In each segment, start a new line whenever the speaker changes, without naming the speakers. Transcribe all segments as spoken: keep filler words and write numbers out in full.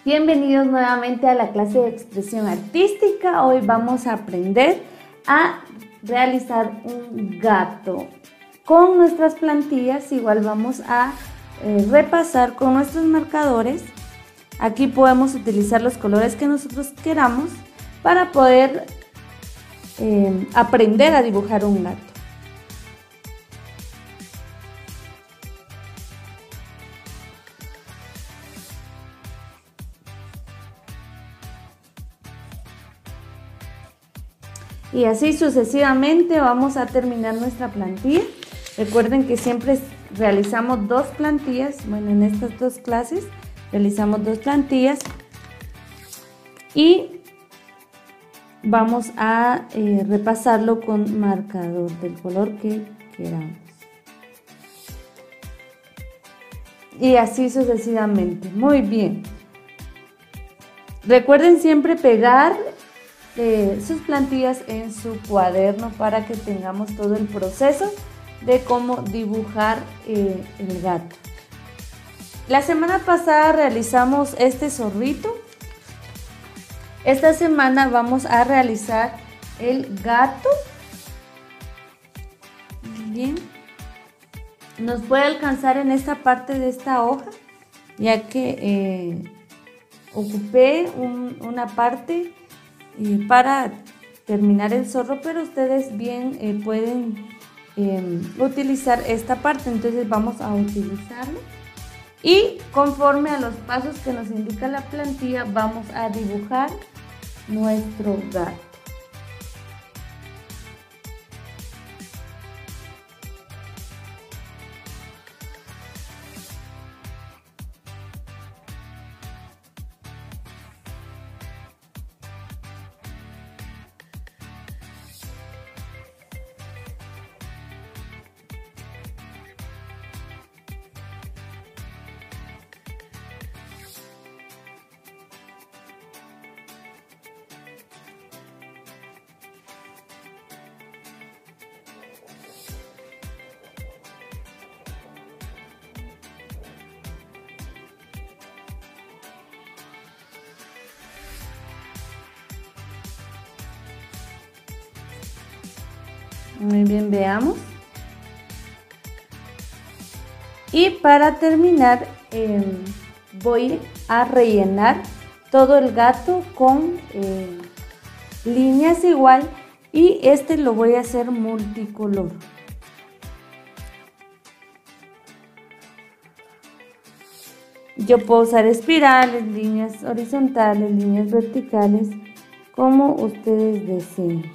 Bienvenidos nuevamente a la clase de expresión artística. Hoy vamos a aprender a realizar un gato. Con nuestras plantillas igual vamos a eh, repasar con nuestros marcadores. Aquí podemos utilizar los colores que nosotros queramos para poder eh, aprender a dibujar un gato. Y así sucesivamente vamos a terminar nuestra plantilla. Recuerden que siempre realizamos dos plantillas. Bueno, en estas dos clases realizamos dos plantillas. Y vamos a eh, repasarlo con marcador del color que queramos. Y así sucesivamente. Muy bien. Recuerden siempre pegar Eh, sus plantillas en su cuaderno para que tengamos todo el proceso de cómo dibujar eh, el gato. La semana pasada realizamos este zorrito. Esta semana vamos a realizar el gato. Bien. Nos puede alcanzar en esta parte de esta hoja, ya que eh, ocupé un, una parte Y para terminar el zorro, pero ustedes bien eh, pueden eh, utilizar esta parte. Entonces vamos a utilizarlo y conforme a los pasos que nos indica la plantilla vamos a dibujar nuestro gato. Muy bien, veamos. Y para terminar eh, voy a rellenar todo el gato con eh, líneas igual, y este lo voy a hacer multicolor. Yo puedo usar espirales, líneas horizontales, líneas verticales, como ustedes deseen.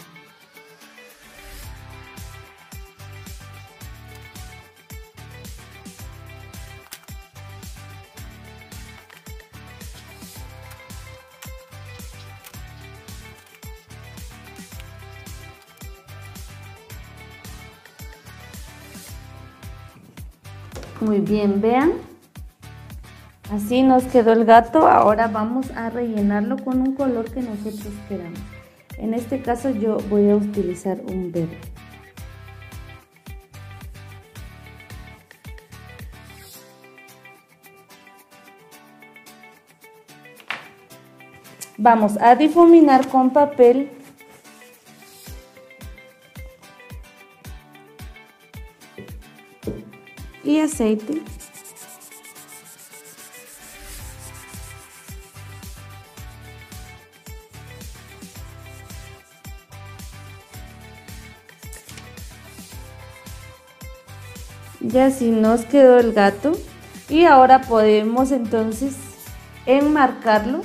Muy bien, vean, así nos quedó el gato. Ahora vamos a rellenarlo con un color que nosotros queramos. En este caso yo voy a utilizar un verde. Vamos a difuminar con papel y aceite. Ya así nos quedó el gato, y ahora podemos entonces enmarcarlo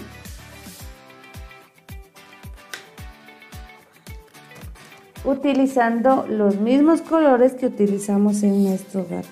utilizando los mismos colores que utilizamos en nuestro gato.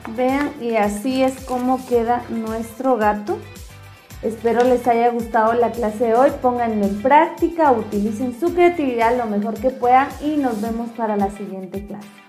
Vean, y así es como queda nuestro gato. Espero les haya gustado la clase de hoy, pónganlo en práctica, utilicen su creatividad lo mejor que puedan y nos vemos para la siguiente clase.